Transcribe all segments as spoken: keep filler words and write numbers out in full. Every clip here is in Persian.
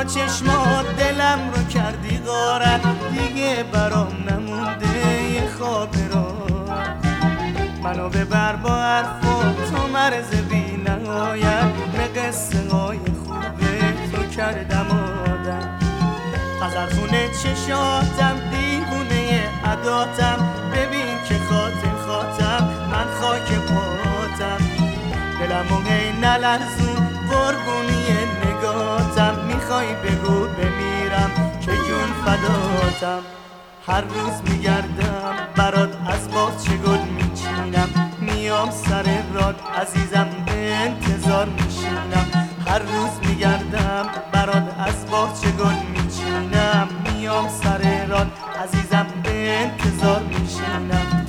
چشمات دلم رو کردی غارت، دیگه برام نمونده یه خواب راحت. منو ببر با حرفات تو مرز بی نهایت، به قصه های خوبه تو کردم آدم. غزلخونه چشاتم دیوونه عداتم، ببین که خاطر خاطم من خاک پاتم. دلمو هی نلرزون قربونی نگاتم، میخوای بگو بمیرم که جون فداتم. هر روز میگردم برات از باغچه گل میچینم، میام سر راد عزیزم به انتظار میشینم. هر روز میگردم برات از باغچه گل میچینم، میام سر راد عزیزم به انتظار میشینم.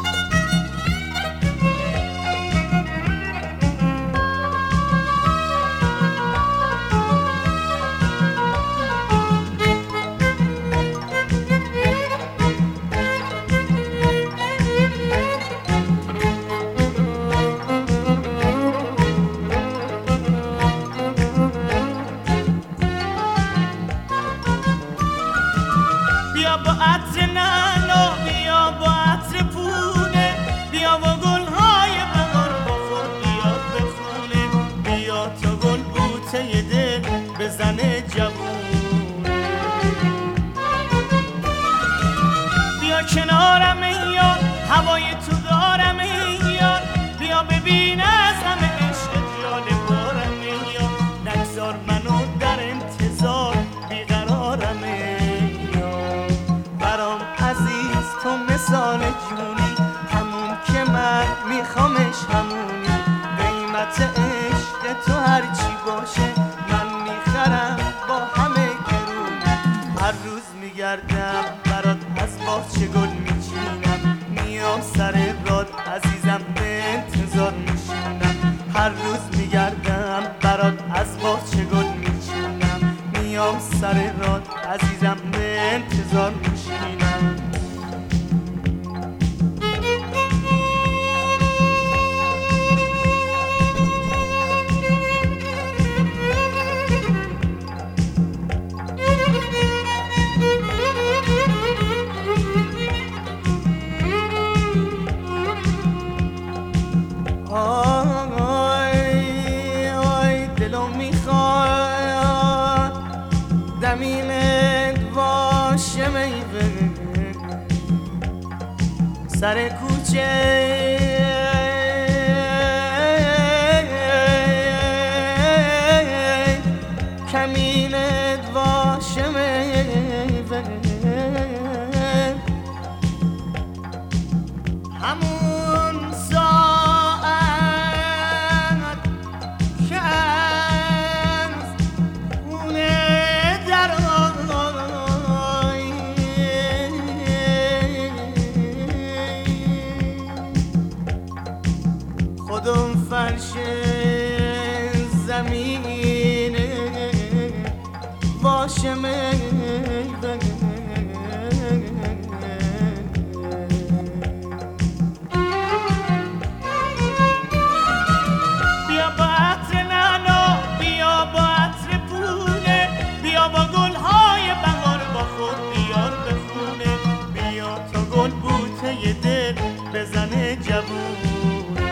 بیا با عطر نعنا، بیا با عطر پونه، بیا با گلهای بهار بخور بیا بخونه. بیا تا گل بوته دل بزنه جوونه. بیا کنارم ای یار، هوای تو دارم ای یار، بیا ببین از همه عشق جاله بارم ای یار. نگذار منو در انتظار بیقرارم ای یار. برام عزیز تو مثال جونی، همون که من میخوامش همونی. قیمت عشق تو هرچی باشه من میخرم با همه گرونی. هر روز میگردم برات از باغچه گل میچینم، میام سر راد عزیزم به انتظار میشینم. هر روز میگردم برات از باغچه گل میچینم، میام سر راد عزیزم به انتظار میشینم. آی آی دلو میخواد دمیمت باشه میوه سر کوچه. کمینت باشه میوه همون ساعت که از خونه در آی خودم فرش زمینه باشه میوه. بیا با عطر نعنا، بیا با عطر پونه، بیا با گلهای بهار با خود بیار بخونه. بیا تا گل بوته دل بزنه جوونه.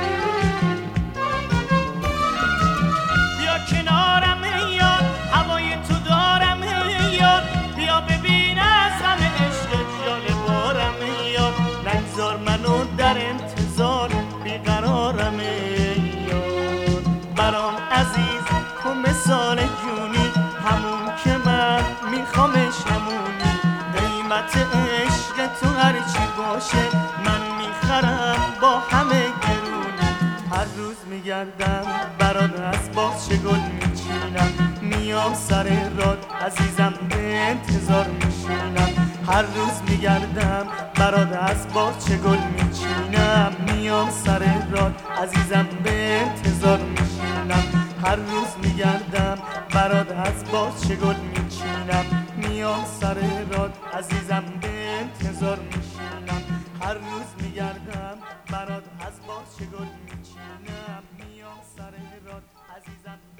بیا کنارم ای یار، هوای تو دارم ای یار، بیا ببین از همه عشق جاله بارم ای یار. نگذار منو در انتظار بیقرارم ای یار. برام عزیز تو مثال جونی، همون که من میخوامش همونی. قیمت عشق تو هرچی باشه من میخرم با همه گرونی. هر روز میگردم برات از باغچه گل میچینم، میام سر راد عزیزم به انتظار میشینم. هر روز میگردم برات از باغچه گل میچینم، میام سر راد عزیزم به انتظار میشینم. هر روز میگردم برات از باغچه گل میچینم، میام سر راد عزیزم به انتظار میشینم. هر روز میگردم برات از باغچه گل میچینم، میام سر راد عزیزم.